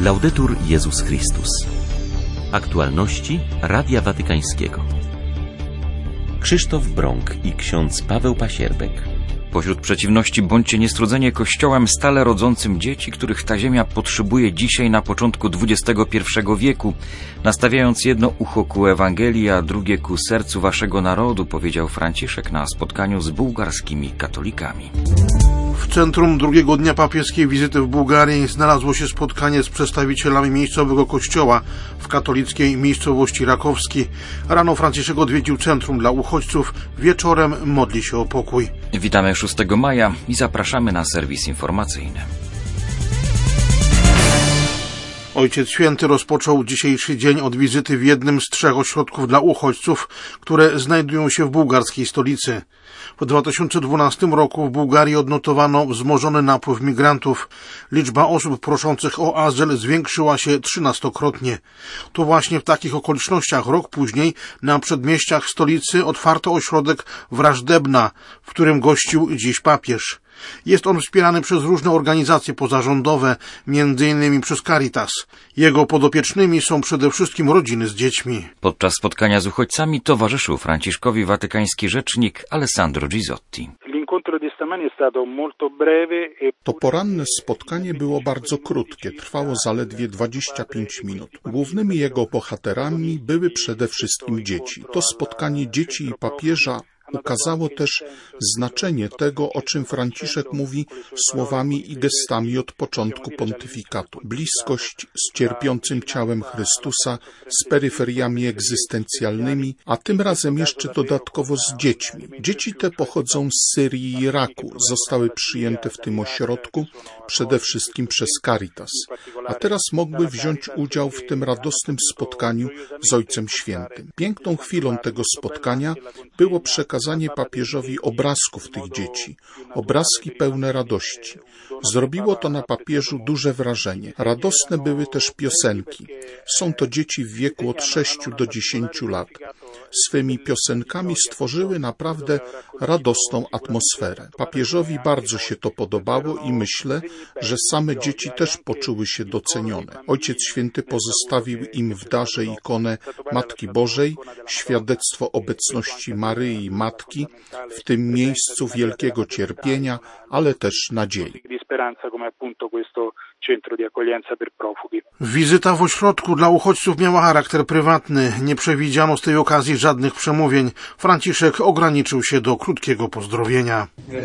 Laudetur Jezus Chrystus. Aktualności Radia Watykańskiego. Krzysztof Brąk i ksiądz Paweł Pasierbek. Pośród przeciwności bądźcie niestrudzenie Kościołem stale rodzącym dzieci, których ta ziemia potrzebuje dzisiaj na początku XXI wieku, nastawiając jedno ucho ku Ewangelii, a drugie ku sercu waszego narodu, powiedział Franciszek na spotkaniu z bułgarskimi katolikami. W centrum drugiego dnia papieskiej wizyty w Bułgarii znalazło się spotkanie z przedstawicielami miejscowego kościoła w katolickiej miejscowości Rakowski. Rano Franciszek odwiedził centrum dla uchodźców, wieczorem modli się o pokój. Witamy 6 maja i zapraszamy na serwis informacyjny. Ojciec Święty rozpoczął dzisiejszy dzień od wizyty w jednym z 3 ośrodków dla uchodźców, które znajdują się w bułgarskiej stolicy. W 2012 roku w Bułgarii odnotowano wzmożony napływ migrantów. Liczba osób proszących o azyl zwiększyła się 13-krotnie. To właśnie w takich okolicznościach rok później na przedmieściach stolicy otwarto ośrodek Wrażdebna, w którym gościł dziś papież. Jest on wspierany przez różne organizacje pozarządowe, m.in. przez Caritas. Jego podopiecznymi są przede wszystkim rodziny z dziećmi. Podczas spotkania z uchodźcami towarzyszył Franciszkowi watykański rzecznik Alessandro Gizotti. To poranne spotkanie było bardzo krótkie, trwało zaledwie 25 minut. Głównymi jego bohaterami były przede wszystkim dzieci. To spotkanie dzieci i papieża ukazało też znaczenie tego, o czym Franciszek mówi słowami i gestami od początku pontyfikatu. Bliskość z cierpiącym ciałem Chrystusa, z peryferiami egzystencjalnymi, a tym razem jeszcze dodatkowo z dziećmi. Dzieci te pochodzą z Syrii i Iraku, zostały przyjęte w tym ośrodku przede wszystkim przez Caritas, a teraz mogły wziąć udział w tym radosnym spotkaniu z Ojcem Świętym. Piękną chwilą tego spotkania było przekazanie papieżowi obrazków tych dzieci, obrazki pełne radości. Zrobiło to na papieżu duże wrażenie. Radosne były też piosenki. Są to dzieci w wieku od 6 do 10 lat. Swymi piosenkami stworzyły naprawdę radosną atmosferę. Papieżowi bardzo się to podobało i myślę, że same dzieci też poczuły się docenione. Ojciec Święty pozostawił im w darze ikonę Matki Bożej, świadectwo obecności Maryi, Matki, w tym miejscu wielkiego cierpienia, ale też nadziei. Wizyta w ośrodku dla uchodźców miała charakter prywatny. Nie przewidziano z tej okazji żadnych przemówień. Franciszek ograniczył się do krótkiego pozdrowienia.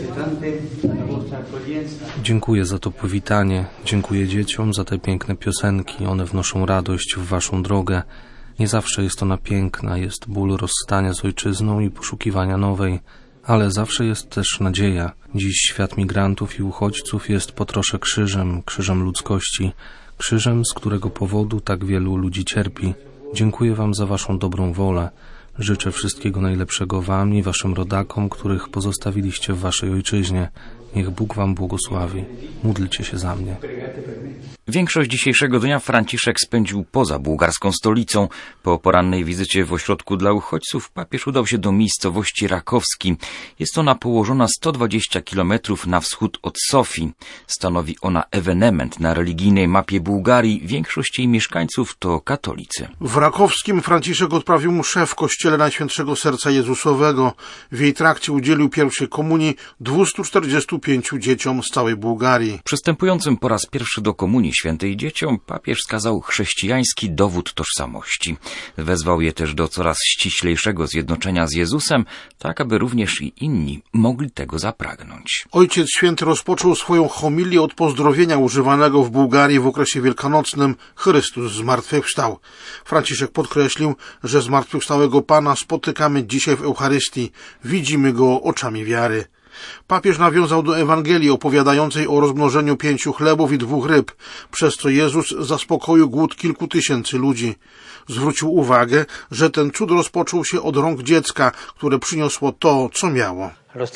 Dziękuję za to powitanie. Dziękuję dzieciom za te piękne piosenki. One wnoszą radość w waszą drogę. Nie zawsze jest ona piękna. Jest ból rozstania z ojczyzną i poszukiwania nowej. Ale zawsze jest też nadzieja. Dziś świat migrantów i uchodźców jest po trosze krzyżem ludzkości, krzyżem, z którego powodu tak wielu ludzi cierpi. Dziękuję wam za waszą dobrą wolę. Życzę wszystkiego najlepszego wam i waszym rodakom, których pozostawiliście w waszej ojczyźnie. Niech Bóg wam błogosławi. Módlcie się za mnie. Większość dzisiejszego dnia Franciszek spędził poza bułgarską stolicą. Po porannej wizycie w ośrodku dla uchodźców papież udał się do miejscowości Rakowski. Jest ona położona 120 km na wschód od Sofii. Stanowi ona ewenement na religijnej mapie Bułgarii. Większość jej mieszkańców to katolicy. W Rakowskim Franciszek odprawił mszę w kościele Najświętszego Serca Jezusowego. W jej trakcie udzielił pierwszej komunii 245 dzieciom z całej Bułgarii. Przystępującym po raz pierwszy do komunii świętej dzieciom papież wskazał chrześcijański dowód tożsamości. Wezwał je też do coraz ściślejszego zjednoczenia z Jezusem, tak aby również i inni mogli tego zapragnąć. Ojciec Święty rozpoczął swoją homilię od pozdrowienia używanego w Bułgarii w okresie wielkanocnym: Chrystus zmartwychwstał. Franciszek podkreślił, że zmartwychwstałego Pana spotykamy dzisiaj w Eucharystii. Widzimy Go oczami wiary. Papież nawiązał do Ewangelii opowiadającej o rozmnożeniu 5 chlebów i 2 ryb, przez co Jezus zaspokoił głód kilku tysięcy ludzi. Zwrócił uwagę, że ten cud rozpoczął się od rąk dziecka, które przyniosło to, co miało.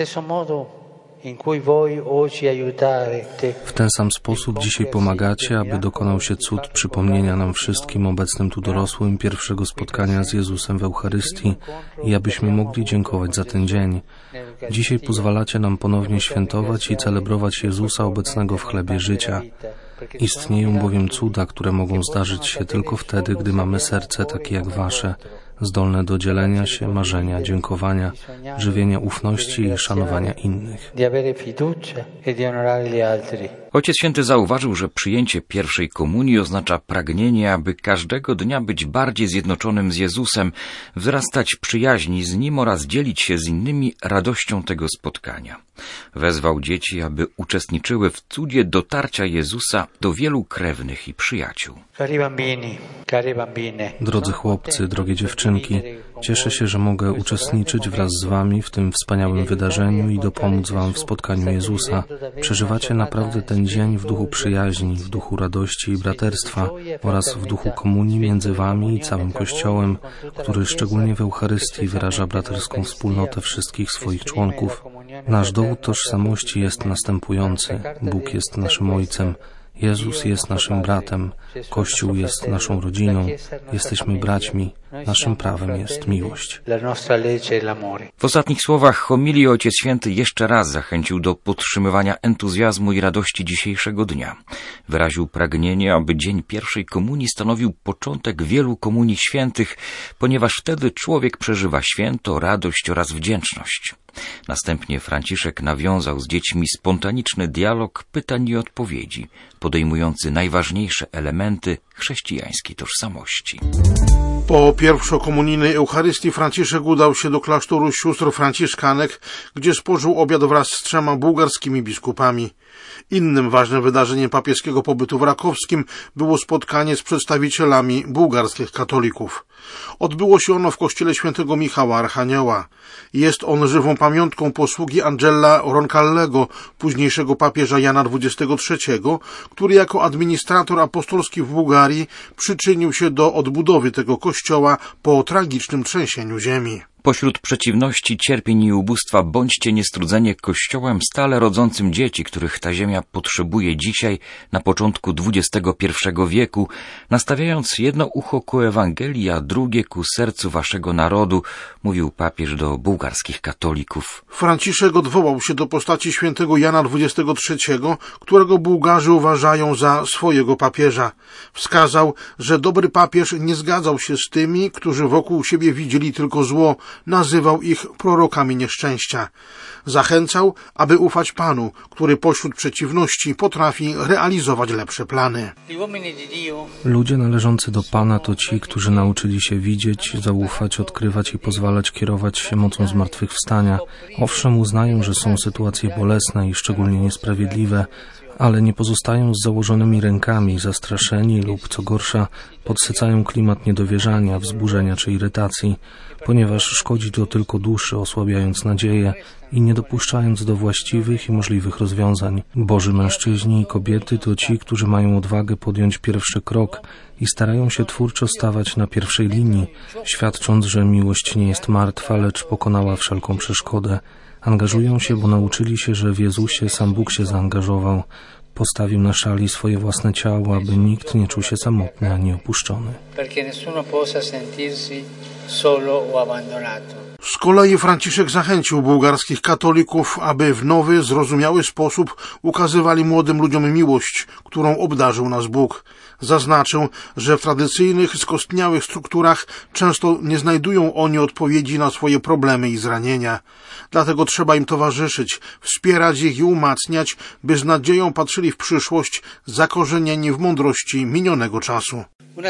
W ten sam sposób dzisiaj pomagacie, aby dokonał się cud przypomnienia nam wszystkim obecnym tu dorosłym pierwszego spotkania z Jezusem w Eucharystii i abyśmy mogli dziękować za ten dzień. Dzisiaj pozwalacie nam ponownie świętować i celebrować Jezusa obecnego w chlebie życia. Istnieją bowiem cuda, które mogą zdarzyć się tylko wtedy, gdy mamy serce takie jak wasze, zdolne do dzielenia się, marzenia, dziękowania, żywienia ufności i szanowania innych. Ojciec Święty zauważył, że przyjęcie pierwszej komunii oznacza pragnienie, aby każdego dnia być bardziej zjednoczonym z Jezusem, wzrastać w przyjaźni z Nim oraz dzielić się z innymi radością tego spotkania. Wezwał dzieci, aby uczestniczyły w cudzie dotarcia Jezusa do wielu krewnych i przyjaciół. Drodzy chłopcy, drogie dziewczynki, cieszę się, że mogę uczestniczyć wraz z wami w tym wspaniałym wydarzeniu i dopomóc wam w spotkaniu Jezusa. Przeżywacie naprawdę ten dzień w duchu przyjaźni, w duchu radości i braterstwa oraz w duchu komunii między wami i całym Kościołem, który szczególnie w Eucharystii wyraża braterską wspólnotę wszystkich swoich członków. Nasz dowód tożsamości jest następujący. Bóg jest naszym Ojcem, Jezus jest naszym bratem, Kościół jest naszą rodziną, jesteśmy braćmi, naszym prawem jest miłość. W ostatnich słowach homilii Ojciec Święty jeszcze raz zachęcił do podtrzymywania entuzjazmu i radości dzisiejszego dnia. Wyraził pragnienie, aby dzień pierwszej komunii stanowił początek wielu komunii świętych, ponieważ wtedy człowiek przeżywa święto, radość oraz wdzięczność. Następnie Franciszek nawiązał z dziećmi spontaniczny dialog pytań i odpowiedzi, podejmujący najważniejsze elementy chrześcijańskiej tożsamości. Po pierwszokomunijnej Eucharystii Franciszek udał się do klasztoru sióstr franciszkanek, gdzie spożył obiad wraz z 3 bułgarskimi biskupami. Innym ważnym wydarzeniem papieskiego pobytu w Rakowskim było spotkanie z przedstawicielami bułgarskich katolików. Odbyło się ono w kościele świętego Michała Archanioła. Jest on żywą pamiątką posługi Angela Roncallego, późniejszego papieża Jana XXIII, który jako administrator apostolski w Bułgarii przyczynił się do odbudowy tego kościoła po tragicznym trzęsieniu ziemi. Pośród przeciwności, cierpień i ubóstwa bądźcie niestrudzenie Kościołem stale rodzącym dzieci, których ta ziemia potrzebuje dzisiaj, na początku XXI wieku, nastawiając jedno ucho ku Ewangelii, a drugie ku sercu waszego narodu, mówił papież do bułgarskich katolików. Franciszek odwołał się do postaci świętego Jana XXIII, którego Bułgarzy uważają za swojego papieża. Wskazał, że dobry papież nie zgadzał się z tymi, którzy wokół siebie widzieli tylko zło, nazywał ich prorokami nieszczęścia. Zachęcał, aby ufać Panu, który pośród przeciwności potrafi realizować lepsze plany. Ludzie należący do Pana to ci, którzy nauczyli się widzieć, zaufać, odkrywać i pozwalać kierować się mocą zmartwychwstania. Owszem, uznają, że są sytuacje bolesne i szczególnie niesprawiedliwe, ale nie pozostają z założonymi rękami, zastraszeni lub, co gorsza, podsycają klimat niedowierzania, wzburzenia czy irytacji, ponieważ szkodzi to tylko duszy, osłabiając nadzieję i nie dopuszczając do właściwych i możliwych rozwiązań. Boży mężczyźni i kobiety to ci, którzy mają odwagę podjąć pierwszy krok i starają się twórczo stawać na pierwszej linii, świadcząc, że miłość nie jest martwa, lecz pokonała wszelką przeszkodę. Angażują się, bo nauczyli się, że w Jezusie sam Bóg się zaangażował. Postawił na szali swoje własne ciało, aby nikt nie czuł się samotny ani opuszczony. Z kolei Franciszek zachęcił bułgarskich katolików, aby w nowy, zrozumiały sposób ukazywali młodym ludziom miłość, którą obdarzył nas Bóg. Zaznaczył, że w tradycyjnych, skostniałych strukturach często nie znajdują oni odpowiedzi na swoje problemy i zranienia. Dlatego trzeba im towarzyszyć, wspierać ich i umacniać, by z nadzieją patrzyli w przyszłość, zakorzenieni w mądrości minionego czasu.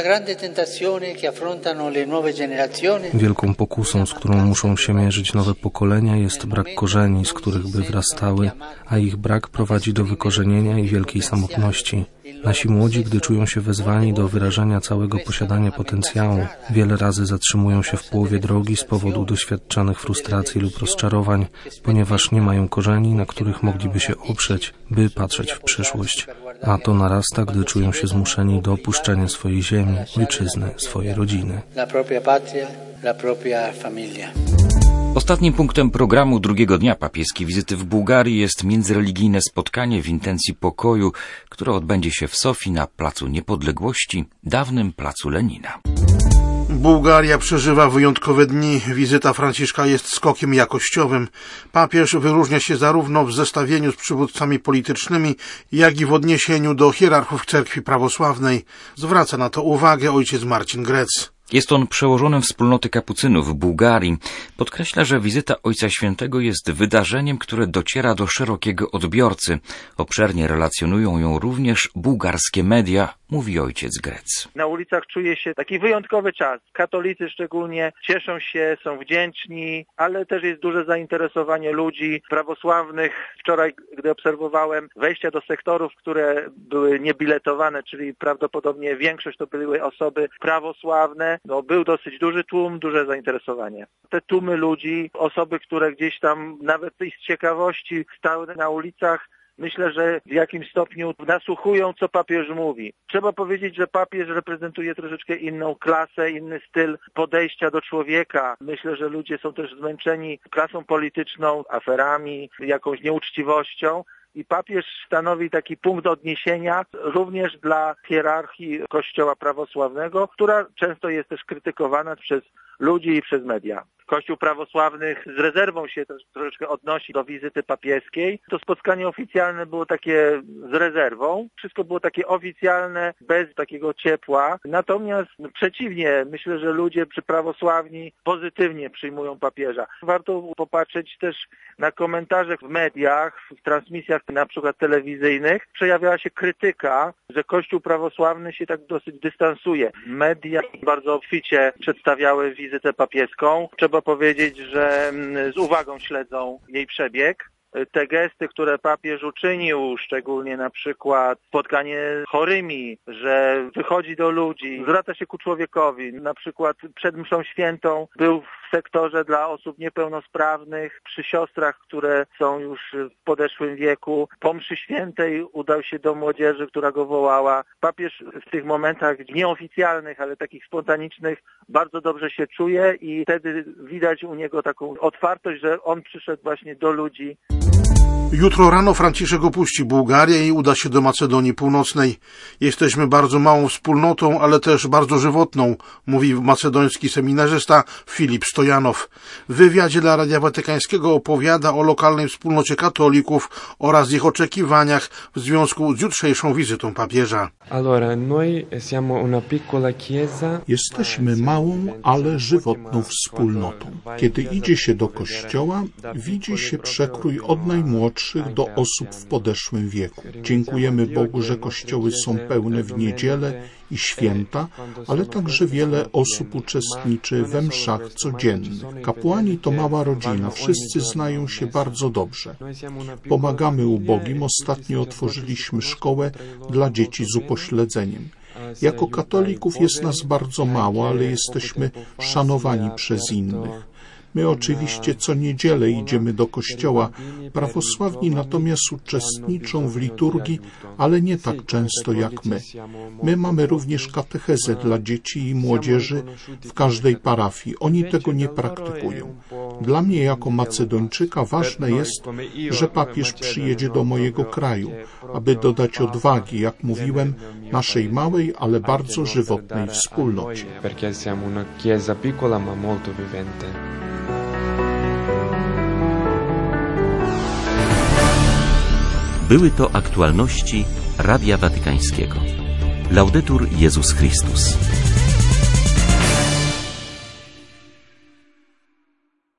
Wielką pokusą, z którą muszą się mierzyć nowe pokolenia, jest brak korzeni, z których by wrastały, a ich brak prowadzi do wykorzenienia i wielkiej samotności. Nasi młodzi, gdy czują się wezwani do wyrażania całego posiadania potencjału, wiele razy zatrzymują się w połowie drogi z powodu doświadczanych frustracji lub rozczarowań, ponieważ nie mają korzeni, na których mogliby się oprzeć, by patrzeć w przyszłość. A to narasta, gdy czują się zmuszeni do opuszczenia swojej ziemi, ojczyzny, swojej rodziny. Ostatnim punktem programu drugiego dnia papieskiej wizyty w Bułgarii jest międzyreligijne spotkanie w intencji pokoju, które odbędzie się w Sofii na Placu Niepodległości, dawnym Placu Lenina. Bułgaria przeżywa wyjątkowe dni. Wizyta Franciszka jest skokiem jakościowym. Papież wyróżnia się zarówno w zestawieniu z przywódcami politycznymi, jak i w odniesieniu do hierarchów cerkwi prawosławnej. Zwraca na to uwagę ojciec Marcin Grec. Jest on przełożonym wspólnoty kapucynów w Bułgarii. Podkreśla, że wizyta Ojca Świętego jest wydarzeniem, które dociera do szerokiego odbiorcy. Obszernie relacjonują ją również bułgarskie media, mówi ojciec Grec. Na ulicach czuje się taki wyjątkowy czas. Katolicy szczególnie cieszą się, są wdzięczni, ale też jest duże zainteresowanie ludzi prawosławnych. Wczoraj, gdy obserwowałem wejścia do sektorów, które były niebiletowane, czyli prawdopodobnie większość to były osoby prawosławne, był dosyć duży tłum, duże zainteresowanie. Te tłumy ludzi, osoby, które gdzieś tam nawet z ciekawości stały na ulicach, myślę, że w jakimś stopniu nasłuchują, co papież mówi. Trzeba powiedzieć, że papież reprezentuje troszeczkę inną klasę, inny styl podejścia do człowieka. Myślę, że ludzie są też zmęczeni klasą polityczną, aferami, jakąś nieuczciwością. I papież stanowi taki punkt odniesienia również dla hierarchii Kościoła prawosławnego, która często jest też krytykowana przez ludzi i przez media. Kościół prawosławny z rezerwą się troszeczkę odnosi do wizyty papieskiej. To spotkanie oficjalne było takie z rezerwą. Wszystko było takie oficjalne, bez takiego ciepła. Natomiast przeciwnie, myślę, że ludzie prawosławni pozytywnie przyjmują papieża. Warto popatrzeć też na komentarze w mediach, w transmisjach na przykład telewizyjnych. Przejawiała się krytyka, że Kościół prawosławny się tak dosyć dystansuje. Media bardzo obficie przedstawiały wizytę papieską. Trzeba powiedzieć, że z uwagą śledzą jej przebieg. Te gesty, które papież uczynił, szczególnie na przykład spotkanie z chorymi, że wychodzi do ludzi, zwraca się ku człowiekowi. Na przykład przed mszą świętą był w sektorze dla osób niepełnosprawnych, przy siostrach, które są już w podeszłym wieku. Po mszy świętej udał się do młodzieży, która go wołała. Papież w tych momentach nieoficjalnych, ale takich spontanicznych bardzo dobrze się czuje i wtedy widać u niego taką otwartość, że on przyszedł właśnie do ludzi. Jutro rano Franciszek opuści Bułgarię i uda się do Macedonii Północnej. Jesteśmy bardzo małą wspólnotą, ale też bardzo żywotną, mówi macedoński seminarzysta Filip Stojanow. W wywiadzie dla Radia Watykańskiego opowiada o lokalnej wspólnocie katolików oraz ich oczekiwaniach w związku z jutrzejszą wizytą papieża. Jesteśmy małą, ale żywotną wspólnotą. Kiedy idzie się do kościoła, widzi się przekrój od najmłodszych do osób w podeszłym wieku. Dziękujemy Bogu, że kościoły są pełne w niedzielę i święta, ale także wiele osób uczestniczy we mszach codziennych. Kapłani to mała rodzina, wszyscy znają się bardzo dobrze. Pomagamy ubogim, ostatnio otworzyliśmy szkołę dla dzieci z upośledzeniem. Jako katolików jest nas bardzo mało, ale jesteśmy szanowani przez innych. My oczywiście co niedzielę idziemy do kościoła. Prawosławni natomiast uczestniczą w liturgii, ale nie tak często jak my. My mamy również katechezę dla dzieci i młodzieży w każdej parafii. Oni tego nie praktykują. Dla mnie jako Macedończyka ważne jest, że papież przyjedzie do mojego kraju, aby dodać odwagi, jak mówiłem, naszej małej, ale bardzo żywotnej wspólnocie. Były to aktualności Radia Watykańskiego. Laudetur Jezus Chrystus.